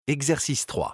Exercice 3.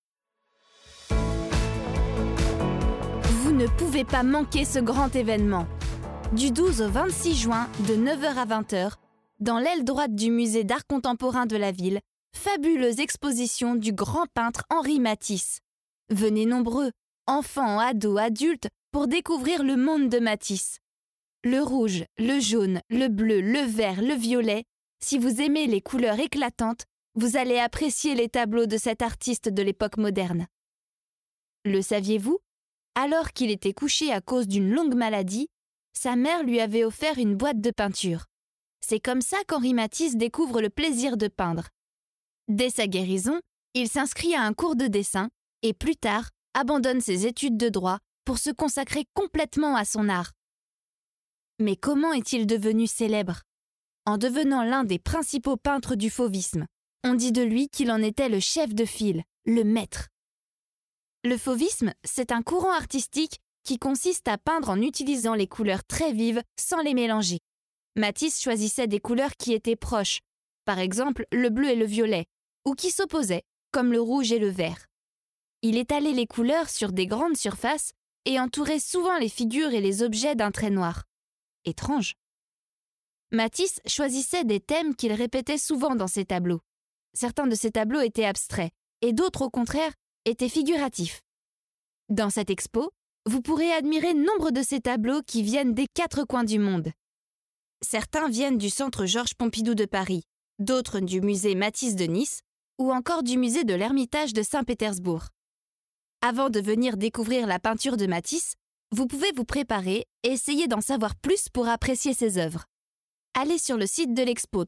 Vous ne pouvez pas manquer ce grand événement. Du 12 au 26 juin, de 9h à 20h, dans l'aile droite du musée d'art contemporain de la ville, fabuleuse exposition du grand peintre Henri Matisse. Venez nombreux, enfants, ados, adultes, pour découvrir le monde de Matisse. Le rouge, le jaune, le bleu, le vert, le violet, si vous aimez les couleurs éclatantes, vous allez apprécier les tableaux de cet artiste de l'époque moderne. Le saviez-vous? Alors qu'il était couché à cause d'une longue maladie, sa mère lui avait offert une boîte de peinture. C'est comme ça qu'Henri Matisse découvre le plaisir de peindre. Dès sa guérison, il s'inscrit à un cours de dessin et plus tard abandonne ses études de droit pour se consacrer complètement à son art. Mais comment est-il devenu célèbre? En devenant l'un des principaux peintres du fauvisme. On dit de lui qu'il en était le chef de file, le maître. Le fauvisme, c'est un courant artistique qui consiste à peindre en utilisant les couleurs très vives sans les mélanger. Matisse choisissait des couleurs qui étaient proches, par exemple le bleu et le violet, ou qui s'opposaient, comme le rouge et le vert. Il étalait les couleurs sur des grandes surfaces et entourait souvent les figures et les objets d'un trait noir. Étrange. Matisse choisissait des thèmes qu'il répétait souvent dans ses tableaux. Certains de ces tableaux étaient abstraits, et d'autres, au contraire, étaient figuratifs. Dans cette expo, vous pourrez admirer nombre de ces tableaux qui viennent des 4 coins du monde. Certains viennent du Centre Georges Pompidou de Paris, d'autres du musée Matisse de Nice, ou encore du musée de l'Ermitage de Saint-Pétersbourg. Avant de venir découvrir la peinture de Matisse, vous pouvez vous préparer et essayer d'en savoir plus pour apprécier ses œuvres. Allez sur le site de l'expo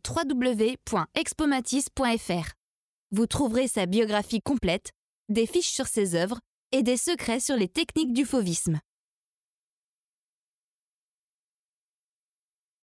www.expomatisse.fr. Vous trouverez sa biographie complète, des fiches sur ses œuvres et des secrets sur les techniques du fauvisme.